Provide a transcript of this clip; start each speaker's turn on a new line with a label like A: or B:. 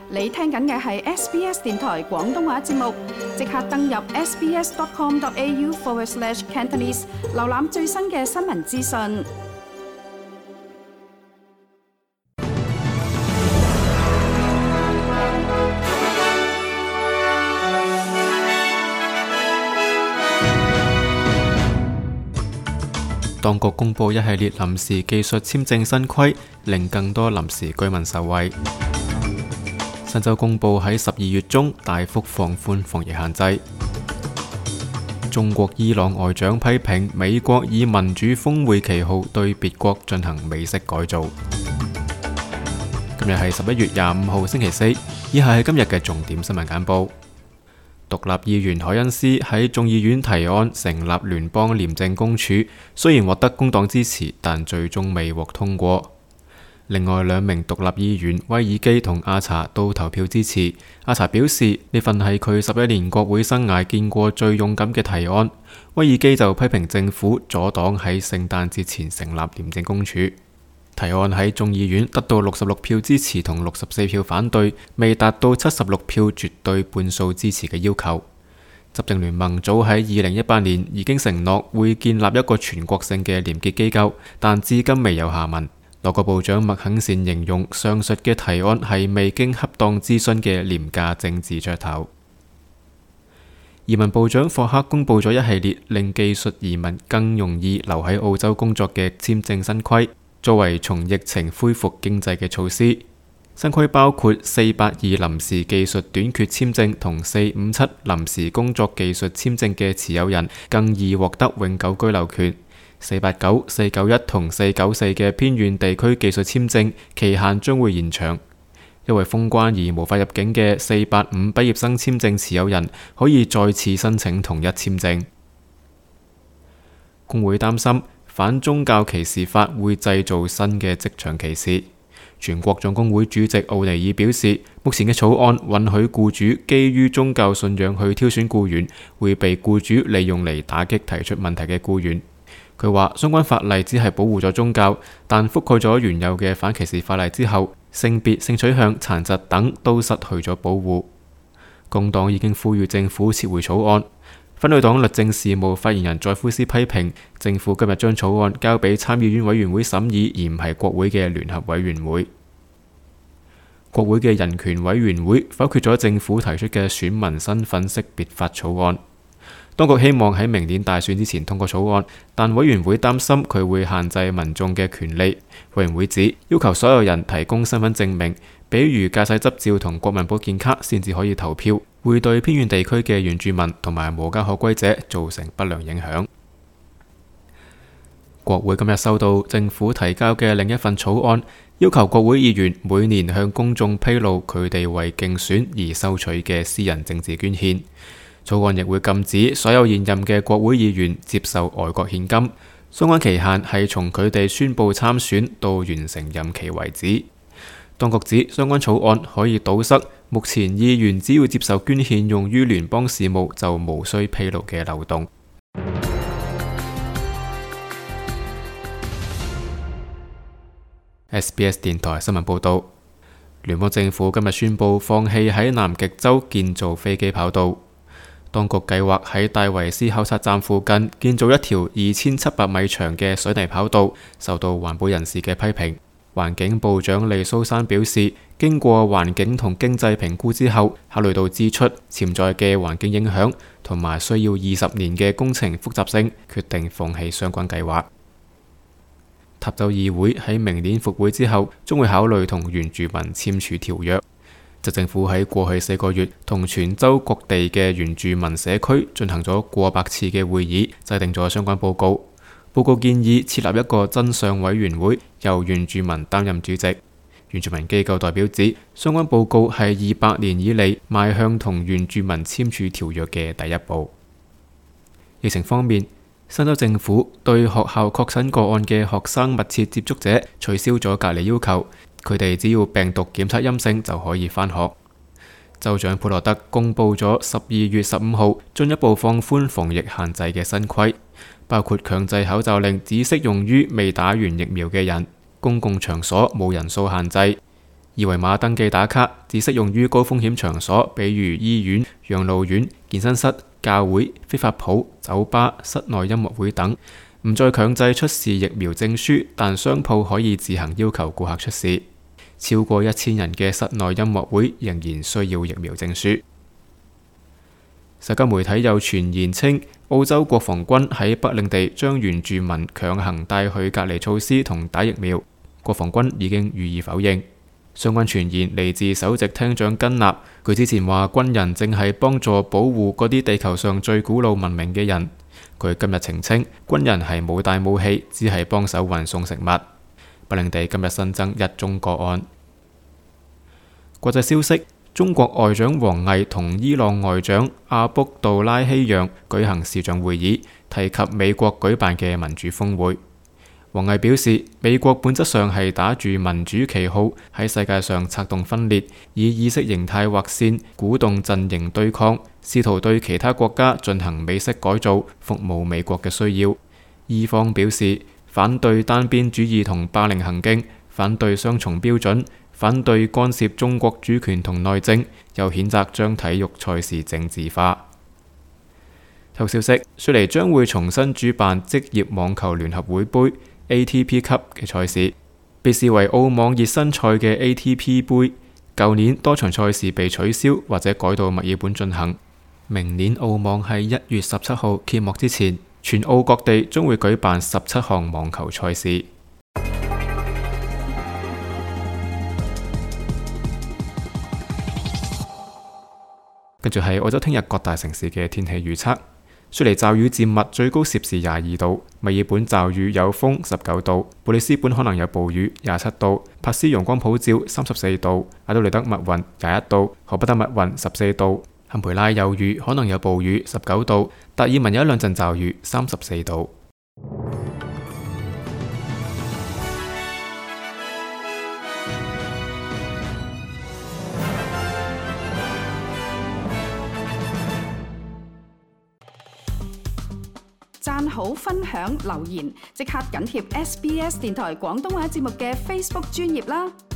A: 你聽緊嘅係 SBS 電台廣東話節目，即刻登入 sbs.com.au/Cantonese 瀏覽最新嘅新聞資訊。
B: 當局公布一系列臨時技術簽證新規，令更多臨時居民受惠。新州公布喺12月中大幅放寬防疫限制。中國伊朗外長批評美國以民主峰會旗號對別國進行美式改造。今日係11月25號星期四，以下係今日嘅重點新聞簡報。獨立議員凱恩斯喺眾議院提案成立聯邦廉政公署，雖然獲得工黨支持，但最終未獲通過。另外兩名獨立議員威爾基同阿查都投票支持。阿查表示呢份係佢11年國會生涯見過最勇敢嘅提案。威爾基就批評政府阻擋喺聖誕節前成立廉政公署。提案喺眾議院得到66票支持同64票反對，未達到76票絕對半數支持嘅要求。執政聯盟早喺2018年已經承諾會建立一個全國性嘅廉潔機構，但至今未有下文。內閣部長麥肯善形容上述嘅提案係未經恰當諮詢嘅廉價政治噱頭。移民部長霍克公布咗一系列令技術移民更容易留喺澳洲工作嘅簽證新規，作為從疫情恢復經濟嘅措施。新規包括482臨時技術短缺簽證同457臨時工作技術簽證嘅持有人更易獲得永久居留權。489、491同494嘅偏遠地區技術簽證期限將會延長。因為封關而無法入境嘅485畢業生簽證持有人可以再次申請同一簽證。工會擔心反宗教歧視法會製造新嘅職場歧視。全國總工會主席奧尼爾表示，目前嘅草案允許僱主基於宗教信仰去挑選僱員，會被僱主利用嚟打擊提出問題嘅僱員。佢話相關法例只係保護咗宗教，但覆蓋咗原有嘅反歧視法例之後，性別、性取向、殘疾等都失去咗保護。工黨已經呼籲政府撤回草案。反對黨律政事務發言人在夫斯批評政府今日將草案交俾參議院委員會審議，而唔係國會嘅聯合委員會。國會嘅人權委員會否決咗政府提出嘅選民身份識別法草案。當局希望喺明年大選之前通過草案，但委員會擔心佢會限制民眾嘅權利。委員會指要求所有人提供身份證明，比如駕駛執照同國民保健卡先至可以投票，會對偏遠地區嘅原住民同埋無家可歸者造成不良影響。國會今日收到政府提交嘅另一份草案，要求國會議員每年向公眾披露佢哋為競選而收取嘅私人政治捐獻。草案亦會禁止所有現任嘅國會議員接受外國獻金，相關期限係從佢哋宣布參選到完成任期為止。當局指相關草案可以堵塞目前議員只要接受捐獻用於聯邦事務就無需披露嘅漏洞。SBS 電台新聞報導，聯邦政府今日宣布放棄喺南極洲建造飛機跑道。當局計劃喺戴維斯考察站附近建造一條2700米長嘅水泥跑道，受到環保人士嘅批評。環境部長利蘇珊表示，經過環境同經濟評估之後，考慮到支出、潛在嘅環境影響同埋需要20年嘅工程複雜性，決定放棄相關計劃。塔州議會喺明年復會之後，將會考慮同原住民簽署條約。州政府喺過去4個月同全州各地嘅原住民社區進行咗過百次嘅會議，制定咗相關報告。報告建議設立一個真相委員會，由原住民擔任主席。原住民機構代表指，相關報告係200年以嚟邁向同原住民簽署條約嘅第一步。疫情方面，新州政府對學校確診個案嘅學生密切接觸者取消咗隔離要求。佢哋只要病毒檢測陰性就可以返學。州長普羅德公布咗12月15號進一步放寬防疫限制嘅新規，包括強制口罩令只適用於未打完疫苗嘅人，公共場所冇人數限制， 二維碼登記打卡只適用於高風險場所，比如醫院、養老院、健身室、教會、非法鋪、酒吧、室內音樂會等。唔再強制出示疫苗證書，但商鋪可以自行要求顧客出示。超過1000人嘅室內音樂會仍然需要疫苗證書。社交媒體有傳言稱，澳洲國防軍喺北領地將原住民強行帶去隔離措施同打疫苗。國防軍已經予以否認。相關傳言嚟自首席廳長根納，佢之前話軍人正係幫助保護嗰啲地球上最古老文明嘅人。佢今日澄清，軍人係冇帶武器，只係幫手運送食物。北領地今日新增1宗個案。國際消息：中國外長王毅同伊朗外長阿卜杜拉希揚舉行視像會議，提及美國舉辦嘅民主峰會。王毅表示，美國本質上係打住民主旗號喺世界上策動分裂，以意識形態劃線，鼓動陣營對抗，試圖對其他國家進行美式改造，服務美國嘅需要。伊方表示反對單邊主義同霸凌行徑，反對雙重標準，反對干涉中國主權同內政，又譴責將體育賽事政治化。頭消息：雪梨將會重新主辦職業網球聯合會杯 ATP 級嘅賽事，被視為澳網熱身賽嘅 ATP 杯。舊年多場賽事被取消或者改到墨爾本進行。明年澳網喺1月17號揭幕之前，全澳各地將會舉辦17項網球賽事。跟住係澳洲聽日各大城市嘅天氣預測。雪梨驟雨漸密，最高攝氏22度；墨爾本驟雨有風19度；布里斯本可能有暴雨27度；珀斯陽光普照34度；阿德萊德密雲21度；荷伯特密雲14度；坎培拉有雨可能有暴雨19度；達爾文有一兩陣驟雨34度。
A: 讚好、分享、留言，即刻緊貼SBS 電台廣東話節目嘅 Facebook 專頁啦！